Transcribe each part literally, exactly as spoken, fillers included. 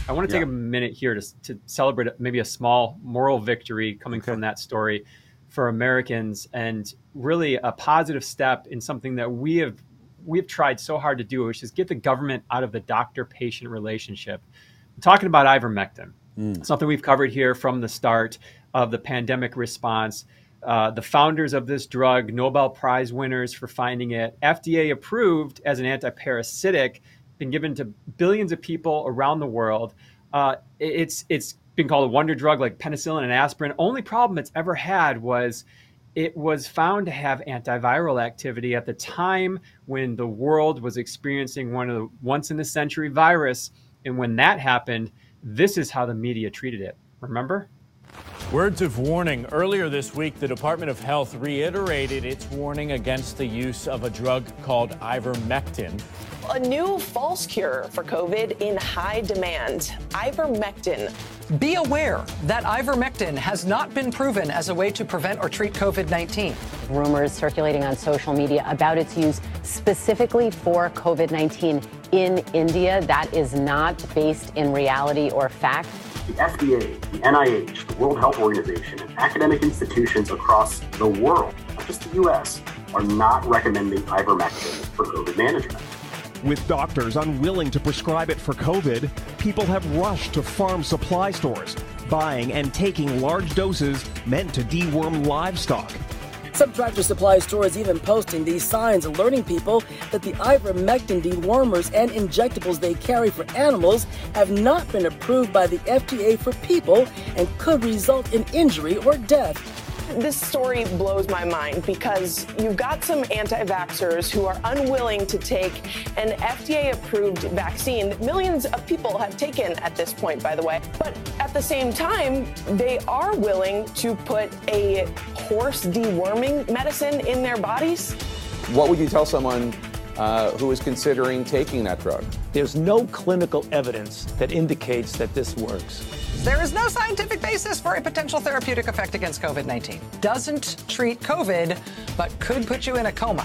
I want to Yeah. take a minute here to, to celebrate maybe a small moral victory coming Okay. from that story for Americans, and really a positive step in something that we have we have tried so hard to do, which is get the government out of the doctor-patient relationship. I'm talking about ivermectin, Mm. something we've covered here from the start of the pandemic response. Uh, the founders of this drug, Nobel Prize winners for finding it, F D A approved as an antiparasitic, been given to billions of people around the world. Uh, it's it's been called a wonder drug like penicillin and aspirin. Only problem it's ever had was it was found to have antiviral activity at the time when the world was experiencing one of the once in a century virus. And when that happened, this is how the media treated it. Remember? Words of warning. Earlier this week, the Department of Health reiterated its warning against the use of a drug called ivermectin. A new false cure for COVID in high demand, ivermectin. Be aware that ivermectin has not been proven as a way to prevent or treat COVID nineteen. Rumors circulating on social media about its use specifically for COVID nineteen in India. That is not based in reality or fact. The F D A, the N I H, the World Health Organization, and academic institutions across the world, not just the U S, are not recommending ivermectin for COVID management. With doctors unwilling to prescribe it for COVID, people have rushed to farm supply stores, buying and taking large doses meant to deworm livestock. Some Tractor Supply stores even posting these signs alerting people that the ivermectin dewormers and injectables they carry for animals have not been approved by the F D A for people and could result in injury or death. This story blows my mind because you've got some anti-vaxxers who are unwilling to take an F D A-approved vaccine that millions of people have taken at this point, by the way. But at the same time, they are willing to put a horse deworming medicine in their bodies. What would you tell someone uh, who is considering taking that drug? There's no clinical evidence that indicates that this works. There is no scientific basis for a potential therapeutic effect against COVID nineteen. Doesn't treat COVID, but could put you in a coma.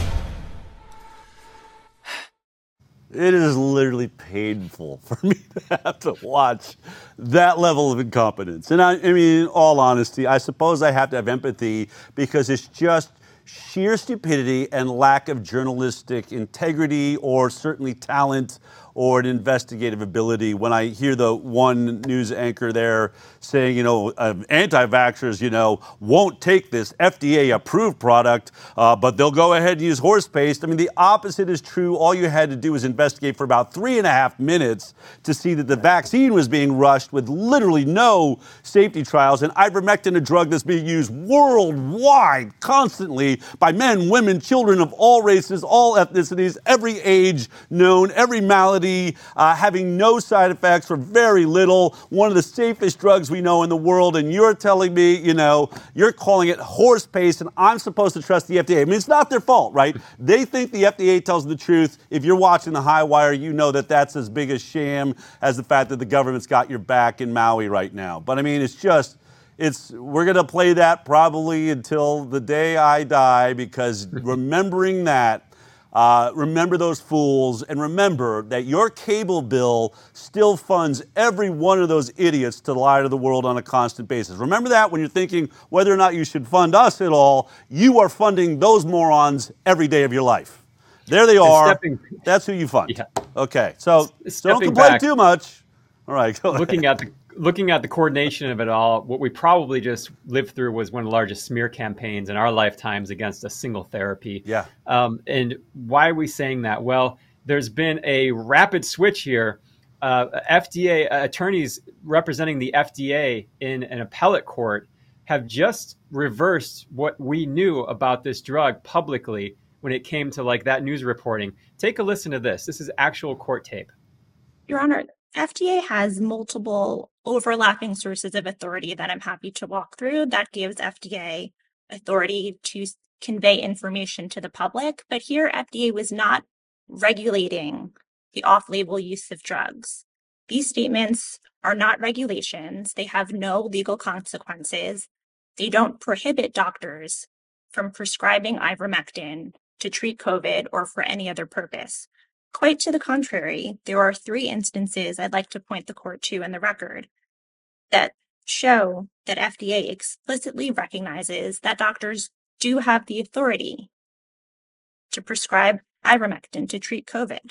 It is literally painful for me to have to watch that level of incompetence. And I, I mean, in all honesty, I suppose I have to have empathy because it's just sheer stupidity and lack of journalistic integrity or certainly talent or an investigative ability when I hear the one news anchor there saying, you know, uh, anti-vaxxers, you know, won't take this F D A-approved product, uh, but they'll go ahead and use horse paste. I mean, the opposite is true. All you had to do was investigate for about three and a half minutes to see that the vaccine was being rushed with literally no safety trials. And ivermectin, a drug that's being used worldwide, constantly by men, women, children of all races, all ethnicities, every age known, every malady, Uh, having no side effects or very little, one of the safest drugs we know in the world, and you're telling me, you know, you're calling it horse paste, and I'm supposed to trust the F D A. I mean, it's not their fault, right? They think the F D A tells the truth. If you're watching the High Wire, you know that that's as big a sham as the fact that the government's got your back in Maui right now. But I mean, it's just, it's, we're going to play that probably until the day I die, because remembering that, Uh, remember those fools, and remember that your cable bill still funds every one of those idiots to lie to the world on a constant basis. Remember that when you're thinking whether or not you should fund us at all. You are funding those morons every day of your life. There they are. Stepping, That's who you fund. Yeah. Okay, so, so don't complain back, too much. All right, go looking ahead. at the Looking at the coordination of it all, what we probably just lived through was one of the largest smear campaigns in our lifetimes against a single therapy. Yeah. Um, and why are we saying that? Well, there's been a rapid switch here. Uh, F D A uh, attorneys representing the F D A in an appellate court have just reversed what we knew about this drug publicly when it came to like that news reporting. Take a listen to this. This is actual court tape. Your Honor, F D A has multiple overlapping sources of authority that I'm happy to walk through that gives F D A authority to convey information to the public. But here, F D A was not regulating the off-label use of drugs. These statements are not regulations. They have no legal consequences. They don't prohibit doctors from prescribing ivermectin to treat COVID or for any other purpose. Quite to the contrary, there are three instances I'd like to point the court to in the record that show that F D A explicitly recognizes that doctors do have the authority to prescribe ivermectin to treat COVID.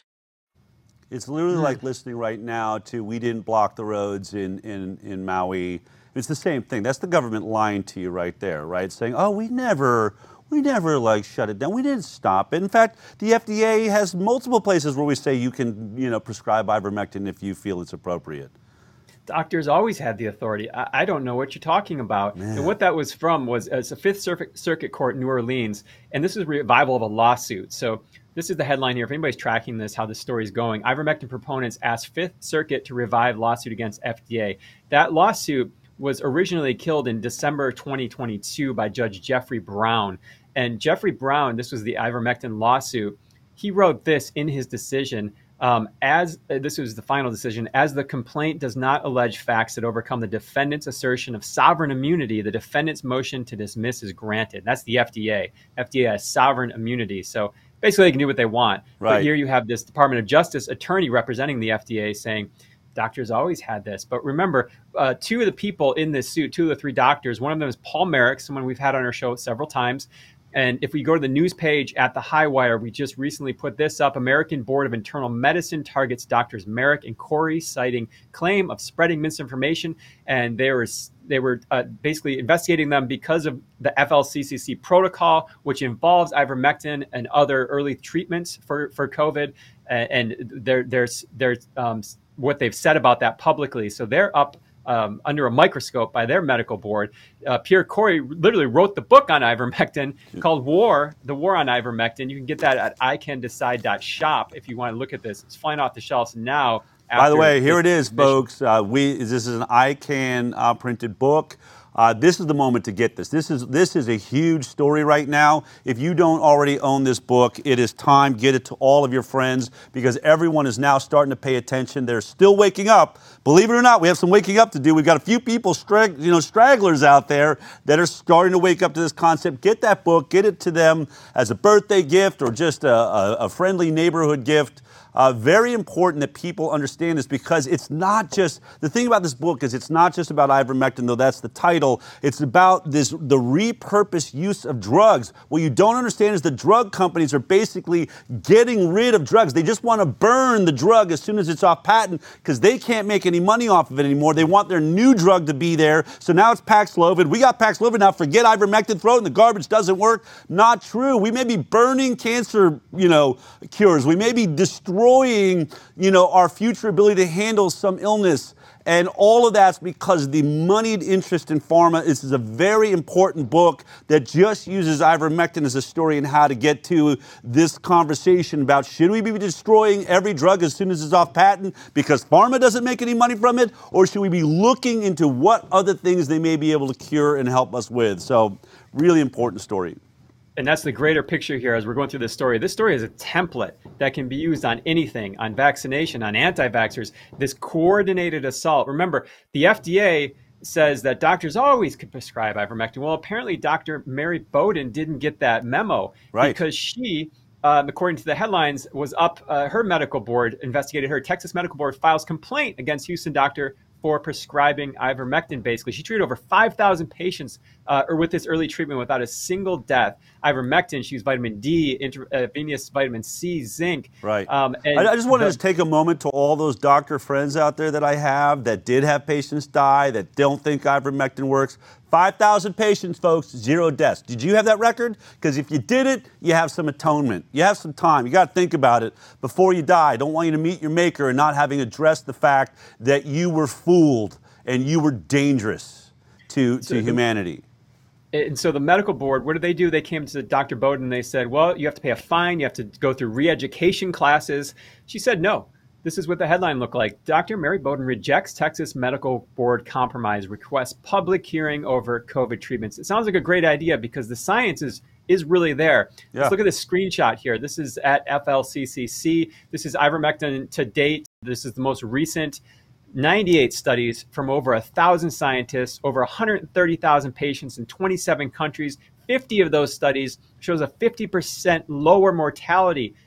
It's literally like listening right now to "We didn't block the roads in, in, in Maui." It's the same thing. That's the government lying to you right there, right? Saying, oh, we never, we never like shut it down. We didn't stop it. In fact, the F D A has multiple places where we say you can, you know, prescribe ivermectin if you feel it's appropriate. Doctors always had the authority. I, I don't know what you're talking about. Man. And what that was from was it's a Fifth Circuit, Circuit Court in New Orleans, and this is a revival of a lawsuit. So this is the headline here. If anybody's tracking this, how this story is going, ivermectin proponents asked Fifth Circuit to revive lawsuit against F D A. That lawsuit was originally killed in December twenty twenty-two by Judge Jeffrey Brown. And Jeffrey Brown, this was the ivermectin lawsuit, he wrote this in his decision. Um, as uh, this was the final decision, as the complaint does not allege facts that overcome the defendant's assertion of sovereign immunity, the defendant's motion to dismiss is granted. That's the F D A. F D A has sovereign immunity. So basically they can do what they want. Right. But here you have this Department of Justice attorney representing the F D A saying, doctors always had this. But remember, uh, two of the people in this suit, two of the three doctors, one of them is Paul Merrick, someone we've had on our show several times. And if we go to the news page at the Highwire, we just recently put this up. American Board of Internal Medicine targets doctors Merrick and Corey, citing claim of spreading misinformation. And they were, they were uh, basically investigating them because of the F L C C C protocol, which involves ivermectin and other early treatments for, for COVID. And there, there's, there's um, what they've said about that publicly. So they're up Um, under a microscope by their medical board. Uh, Pierre Corey literally wrote the book on ivermectin called War, The War on Ivermectin. You can get that at I can decide dot shop if you want to look at this. It's flying off the shelves now. By the way, here it is, folks. Uh, we this is an I CAN uh, printed book. Uh, this is the moment to get this. This is this is a huge story right now. If you don't already own this book, it is time. Get it to all of your friends because everyone is now starting to pay attention. They're still waking up. Believe it or not, we have some waking up to do. We've got a few people, strag- you know, stragglers out there that are starting to wake up to this concept. Get that book. Get it to them as a birthday gift or just a, a, a friendly neighborhood gift. Uh, very important that people understand this because it's not just, the thing about this book is it's not just about ivermectin, though that's the title. It's about this the repurposed use of drugs. What you don't understand is the drug companies are basically getting rid of drugs. They just want to burn the drug as soon as it's off patent because they can't make any money off of it anymore. They want their new drug to be there. So now it's Paxlovid. We got Paxlovid now. Forget ivermectin. Throw it in the garbage. Doesn't work. Not true. We may be burning cancer, you know, cures. We may be destroying destroying, you know, our future ability to handle some illness. And all of that's because the moneyed interest in pharma. This is a very important book that just uses ivermectin as a story and how to get to this conversation about should we be destroying every drug as soon as it's off patent because pharma doesn't make any money from it, or should we be looking into what other things they may be able to cure and help us with? So really important story. And that's the greater picture here as we're going through this story. This story is a template that can be used on anything, on vaccination, on anti-vaxxers, this coordinated assault. Remember, the F D A says that doctors always could prescribe ivermectin. Well, apparently Doctor Mary Bowden didn't get that memo right. because she, um, according to the headlines, was up, uh, her medical board investigated her. Texas Medical Board files complaint against Houston doctor for prescribing ivermectin, basically. She treated over five thousand patients uh, or with this early treatment without a single death. Ivermectin, she used vitamin D, intravenous vitamin C, zinc. Right. Um, and I, I just want to the, just take a moment to all those doctor friends out there that I have that did have patients die, that don't think ivermectin works. five thousand patients, folks, zero deaths. Did you have that record? Because if you did it, you have some atonement. You have some time. You got to think about it before you die. I don't want you to meet your maker and not having addressed the fact that you were fooled and you were dangerous to, so to humanity. And so the medical board, what did they do? They came to Doctor Bowden and they said, well, you have to pay a fine. You have to go through re-education classes. She said, no. This is what the headline looked like. Doctor Mary Bowden rejects Texas Medical Board compromise, requests public hearing over COVID treatments. It sounds like a great idea because the science is, is really there. Yeah. Let's look at this screenshot here. This is at F L C C C. This is ivermectin to date. This is the most recent ninety-eight studies from over a thousand scientists, over one hundred thirty thousand patients in twenty-seven countries. fifty of those studies shows a fifty percent lower mortality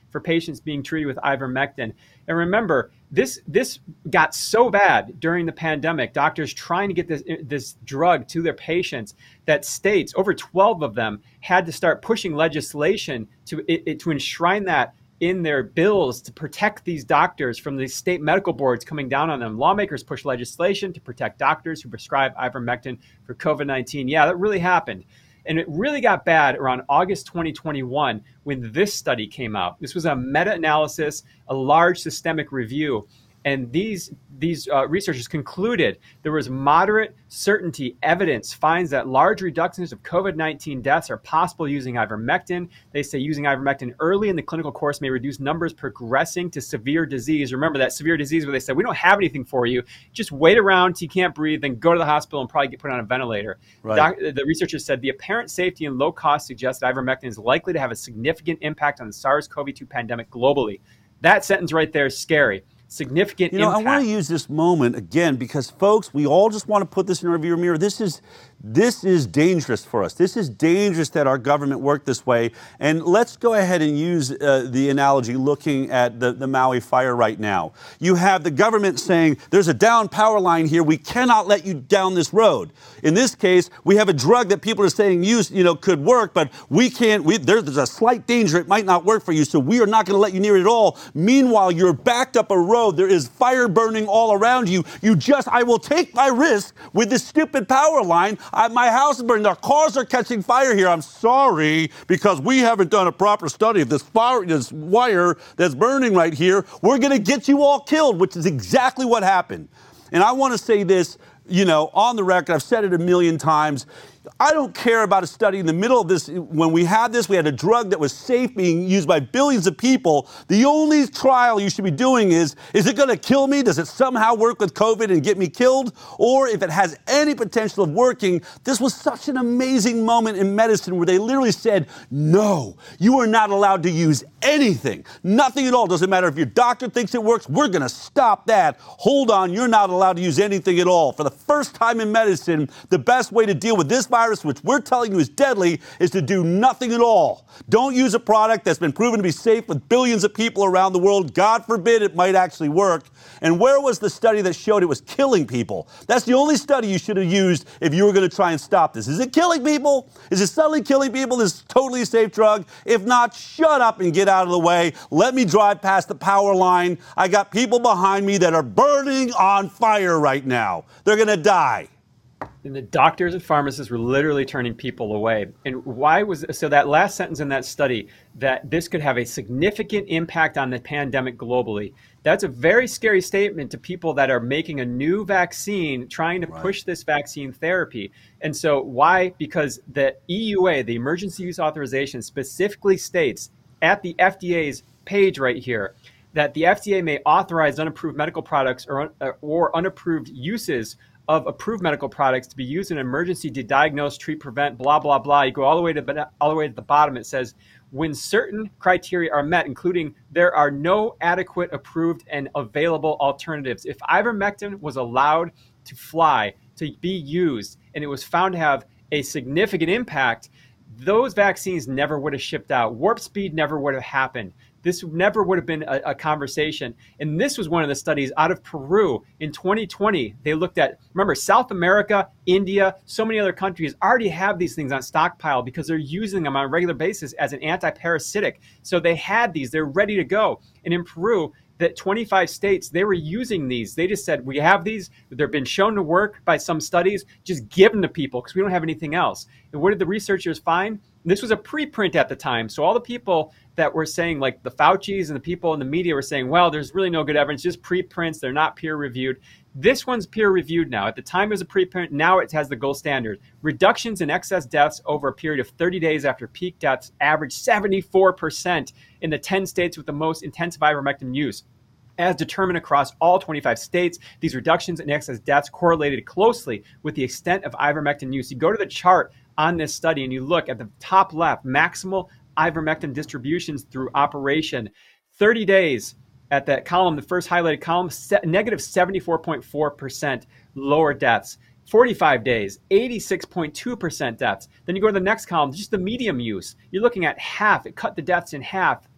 for patients being treated with ivermectin. And remember, this this got so bad during the pandemic, doctors trying to get this this drug to their patients, that states, over twelve of them, had to start pushing legislation to it, it, to enshrine that in their bills to protect these doctors from these state medical boards coming down on them. Lawmakers pushed legislation to protect doctors who prescribe ivermectin for COVID nineteen. Yeah, that really happened. And it really got bad around August twenty twenty-one when this study came out. This was a meta-analysis, a large systemic review. And these these uh, researchers concluded there was moderate certainty evidence finds that large reductions of COVID nineteen deaths are possible using ivermectin. They say using ivermectin early in the clinical course may reduce numbers progressing to severe disease. Remember that severe disease where they said, we don't have anything for you. Just wait around till you can't breathe, then go to the hospital and probably get put on a ventilator. Right. Doc, the researchers said the apparent safety and low cost suggests that ivermectin is likely to have a significant impact on the SARS-C o V two pandemic globally. That sentence right there is scary. Significant You know, impact. I want to use this moment again because, folks, we all just want to put this in our rearview mirror. This is this is dangerous for us. This is dangerous that our government worked this way. And let's go ahead and use uh, the analogy looking at the, the Maui fire right now. You have the government saying, there's a down power line here. We cannot let you down this road. In this case, we have a drug that people are saying use, you know, could work, but we can't, we, there, there's a slight danger it might not work for you, so we are not going to let you near it at all. Meanwhile, you're backed up a road. There is fire burning all around you. You just, I will take my risk with this stupid power line. I, my house is burning. Our cars are catching fire here. I'm sorry, because we haven't done a proper study of this fire, this wire that's burning right here. We're going to get you all killed, which is exactly what happened. And I want to say this, you know, on the record, I've said it a million times. I don't care about a study in the middle of this. When we had this, we had a drug that was safe being used by billions of people. The only trial you should be doing is, is it going to kill me? Does it somehow work with COVID and get me killed? Or if it has any potential of working, this was such an amazing moment in medicine where they literally said, no, you are not allowed to use anything. Nothing at all. Doesn't matter if your doctor thinks it works. We're going to stop that. Hold on. You're not allowed to use anything at all. For the first time in medicine, the best way to deal with this virus, which we're telling you is deadly, is to do nothing at all. Don't use a product that's been proven to be safe with billions of people around the world. God forbid it might actually work. And where was the study that showed it was killing people? That's the only study you should have used if you were going to try and stop this. Is it killing people? Is it suddenly killing people? This totally safe drug? If not, shut up and get out of the way. Let me drive past the power line. I got people behind me that are burning on fire right now. They're going to die. And the doctors and pharmacists were literally turning people away. And why was so that last sentence in that study, that this could have a significant impact on the pandemic globally? That's a very scary statement to people that are making a new vaccine, trying to Right. push this vaccine therapy. And so why? Because the E U A, the Emergency Use Authorization, specifically states at the F D A's page right here that the F D A may authorize unapproved medical products or, or unapproved uses of approved medical products to be used in emergency to diagnose, treat, prevent, blah, blah, blah. You go all the way to all the way to the bottom. It says, when certain criteria are met, including there are no adequate, approved, and available alternatives. If ivermectin was allowed to fly, to be used, and it was found to have a significant impact, those vaccines never would have shipped out. Warp speed never would have happened. This never would have been a, a conversation. And this was one of the studies out of Peru in twenty twenty. They looked at, remember, South America, India, so many other countries already have these things on stockpile because they're using them on a regular basis as an anti-parasitic. So they had these, they're ready to go. And in Peru, that twenty-five states, they were using these. They just said, we have these, they've been shown to work by some studies, just give them to people because we don't have anything else. And what did the researchers find? This was a preprint at the time. So all the people that were saying, like the Fauci's and the people in the media were saying, well, there's really no good evidence, just preprints, they're not peer reviewed. This one's peer reviewed now. At the time it was a preprint, now it has the gold standard. Reductions in excess deaths over a period of thirty days after peak deaths averaged seventy-four percent in the ten states with the most intensive ivermectin use. As determined across all twenty-five states, these reductions in excess deaths correlated closely with the extent of ivermectin use. You go to the chart on this study and you look at the top left, maximal ivermectin distributions through operation. thirty days at that column, the first highlighted column, negative seventy-four point four percent lower deaths. forty-five days, eighty-six point two percent deaths. Then you go to the next column, just the medium use. You're looking at half. It cut the deaths in half.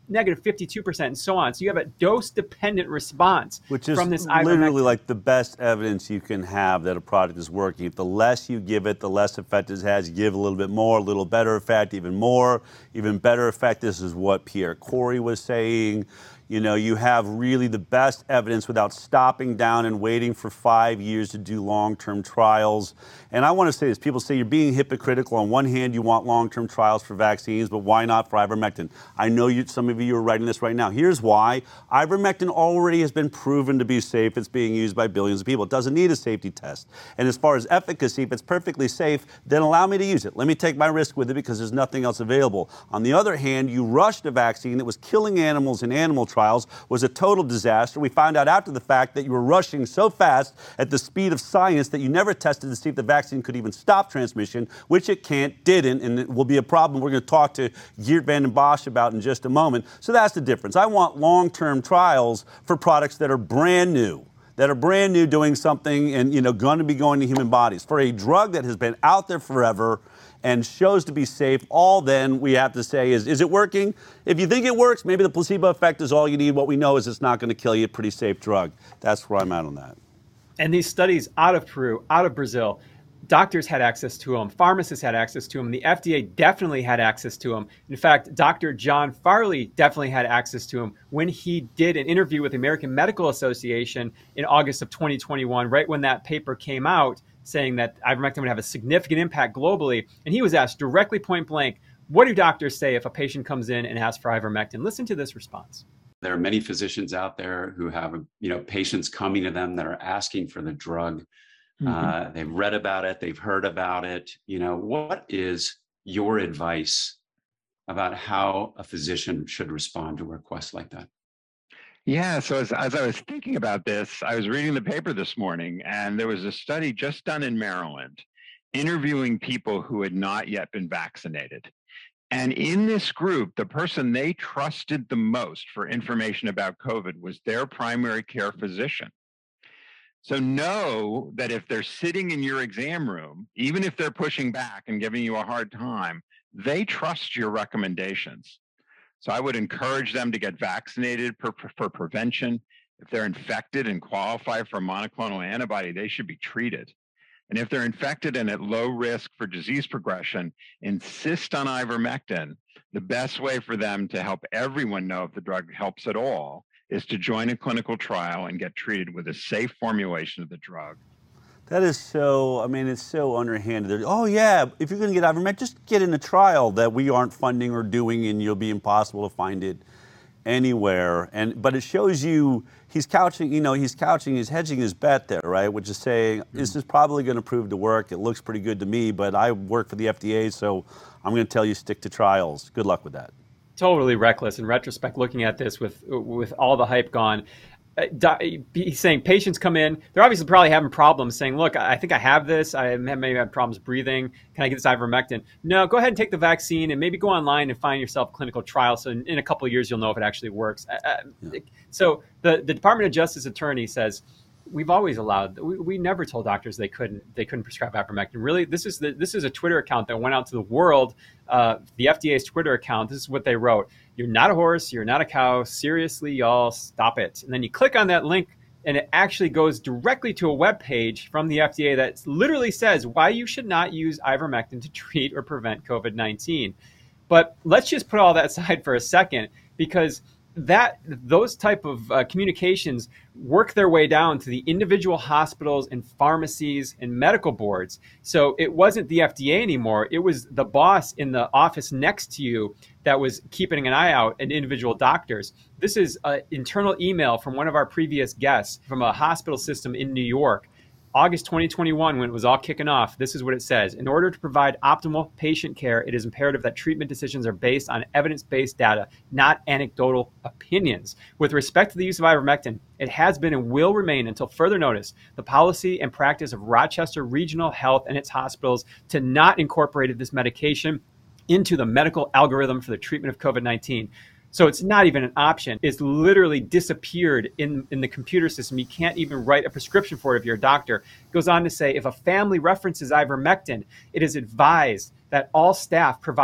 negative fifty-two percent, and so on. So you have a dose-dependent response Which is from this literally ivermectin. like the best evidence you can have that a product is working. If the less you give it, the less effect it has. You give a little bit more, a little better effect, even more, even better effect. This is what Pierre Corey was saying. You know, you have really the best evidence without stopping down and waiting for five years to do long-term trials. And I want to say this, people say you're being hypocritical. On one hand, you want long-term trials for vaccines, but why not for ivermectin? I know you, some of you are writing this right now. Here's why. Ivermectin already has been proven to be safe. It's being used by billions of people. It doesn't need a safety test. And as far as efficacy, if it's perfectly safe, then allow me to use it. Let me take my risk with it because there's nothing else available. On the other hand, you rushed a vaccine that was killing animals in animal trials. Trials was a total disaster. We found out after the fact that you were rushing so fast at the speed of science that you never tested to see if the vaccine could even stop transmission, which it can't, didn't, and it will be a problem we're going to talk to Geert Vanden Bossche about in just a moment. So that's the difference. I want long-term trials for products that are brand new. that are brand new doing something and, you know, going to be going to human bodies. For a drug that has been out there forever and shows to be safe, all then we have to say is, is it working? If you think it works, maybe the placebo effect is all you need. What we know is it's not going to kill you. Pretty safe drug. That's where I'm at on that. And these studies out of Peru, out of Brazil, doctors had access to them. Pharmacists had access to them. The F D A definitely had access to them. In fact, Doctor John Farley definitely had access to them when he did an interview with the American Medical Association in August of twenty twenty-one, right when that paper came out, saying that ivermectin would have a significant impact globally. And he was asked directly point blank, what do doctors say if a patient comes in and asks for ivermectin? Listen to this response. There are many physicians out there who have, you know, patients coming to them that are asking for the drug. Mm-hmm. Uh, they've read about it. They've heard about it. You know, what is your advice about how a physician should respond to a request like that? Yeah, so as, as I was thinking about this, I was reading the paper this morning, and there was a study just done in Maryland interviewing people who had not yet been vaccinated. And in this group, the person they trusted the most for information about COVID was their primary care physician. So know that if they're sitting in your exam room, even if they're pushing back and giving you a hard time, they trust your recommendations. So I would encourage them to get vaccinated for, for prevention. If they're infected and qualify for a monoclonal antibody, they should be treated. And if they're infected and at low risk for disease progression, insist on ivermectin. The best way for them to help everyone know if the drug helps at all is to join a clinical trial and get treated with a safe formulation of the drug. That is so, I mean, it's so underhanded. Oh yeah, if you're going to get ivermectin, just get in a trial that we aren't funding or doing, and you'll be impossible to find it anywhere. And but it shows you he's couching, you know, he's couching, he's hedging his bet there, right? Which is saying, mm-hmm. this is probably going to prove to work. It looks pretty good to me, but I work for the F D A, so I'm going to tell you stick to trials. Good luck with that. Totally reckless. In retrospect, looking at this with with all the hype gone, uh, he's saying patients come in, they're obviously probably having problems saying, look, I think I have this. I maybe have problems breathing. Can I get this ivermectin? No, go ahead and take the vaccine and maybe go online and find yourself a clinical trial. So in, in a couple of years, you'll know if it actually works. Uh, yeah. So the, the Department of Justice attorney says, we've always allowed, we, we never told doctors they couldn't they couldn't prescribe ivermectin. Really, this is the, this is a Twitter account that went out to the world, uh, the F D A's Twitter account. This is what they wrote. You're not a horse, you're not a cow. Seriously, y'all, stop it. And then you click on that link and it actually goes directly to a web page from the F D A that literally says why you should not use ivermectin to treat or prevent COVID nineteen. But let's just put all that aside for a second, because that those type of uh, communications work their way down to the individual hospitals and pharmacies and medical boards. So it wasn't the F D A anymore. It was the boss in the office next to you that was keeping an eye out at individual doctors. This is an internal email from one of our previous guests from a hospital system in New York. August twenty twenty-one, when it was all kicking off, this is what it says. In order to provide optimal patient care, it is imperative that treatment decisions are based on evidence-based data, not anecdotal opinions. With respect to the use of ivermectin, it has been and will remain until further notice the policy and practice of Rochester Regional Health and its hospitals to not incorporate this medication into the medical algorithm for the treatment of COVID nineteen. So it's not even an option. It's literally disappeared in, in the computer system. You can't even write a prescription for it if you're a doctor. It goes on to say, if a family references ivermectin, it is advised that all staff provide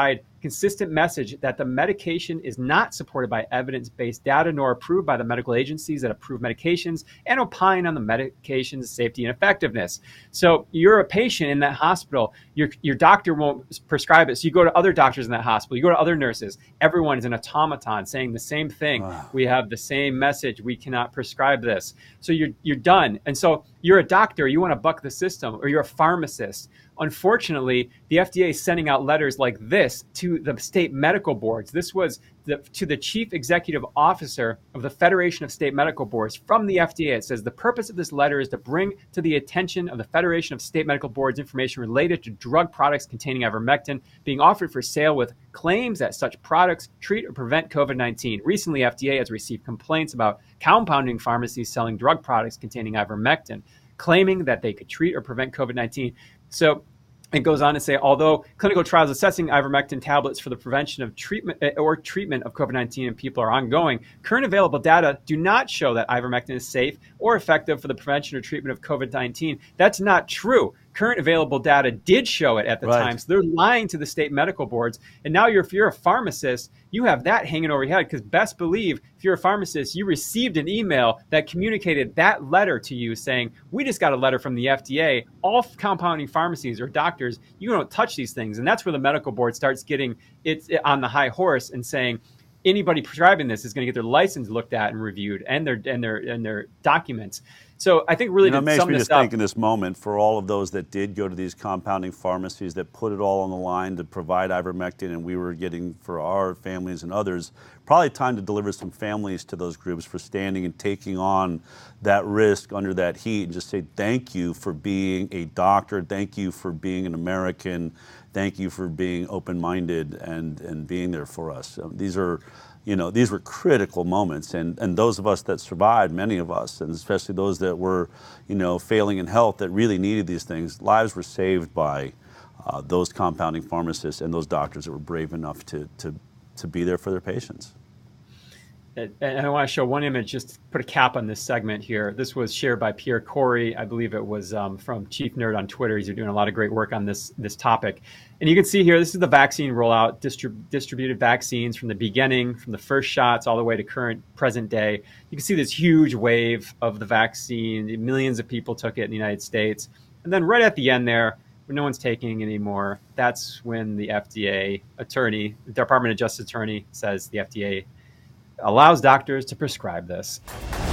consistent message that the medication is not supported by evidence-based data nor approved by the medical agencies that approve medications and opine on the medication's safety and effectiveness. So you're a patient in that hospital, your, your doctor won't prescribe it. So you go to other doctors in that hospital, you go to other nurses, everyone is an automaton saying the same thing. Wow. We have the same message, we cannot prescribe this. So you're, you're done. And so you're a doctor, you want to buck the system, or you're a pharmacist. Unfortunately, the F D A is sending out letters like this to the state medical boards. This was the, to the chief executive officer of the Federation of State Medical Boards from the F D A. It says the purpose of this letter is to bring to the attention of the Federation of State Medical Boards information related to drug products containing ivermectin being offered for sale with claims that such products treat or prevent COVID nineteen. Recently, F D A has received complaints about compounding pharmacies selling drug products containing ivermectin, claiming that they could treat or prevent COVID nineteen. So it goes on to say, although clinical trials assessing ivermectin tablets for the prevention of treatment or treatment of COVID nineteen in people are ongoing, current available data do not show that ivermectin is safe or effective for the prevention or treatment of COVID nineteen. That's not true. Current available data did show it at the right. time. So they're lying to the state medical boards. And now you're, if you're a pharmacist, you have that hanging over your head, because best believe if you're a pharmacist, you received an email that communicated that letter to you saying, we just got a letter from the F D A. All compounding pharmacies or doctors, you don't touch these things. And that's where the medical board starts getting it on the high horse and saying, anybody prescribing this is going to get their license looked at and reviewed, and their and their and their documents. So I think really, you know, to it makes sum me this just up, think in this moment for all of those that did go to these compounding pharmacies that put it all on the line to provide ivermectin, and we were getting for our families and others, probably time to deliver some families to those groups for standing and taking on that risk under that heat, and just say thank you for being a doctor, thank you for being an American, thank you for being open-minded and and being there for us. So these are. You know, these were critical moments, and, and those of us that survived, many of us, and especially those that were, you know, failing in health that really needed these things, lives were saved by uh, those compounding pharmacists and those doctors that were brave enough to, to, to be there for their patients. And I want to show one image, just to put a cap on this segment here. This was shared by Pierre Corey. I believe it was um, from Chief Nerd on Twitter. He's doing a lot of great work on this, this topic. And you can see here, this is the vaccine rollout, distrib- distributed vaccines from the beginning, from the first shots all the way to current present day. You can see this huge wave of the vaccine. Millions of people took it in the United States. And then right at the end there, when no one's taking it anymore, that's when the F D A attorney, the Department of Justice attorney, says the F D A allows doctors to prescribe this.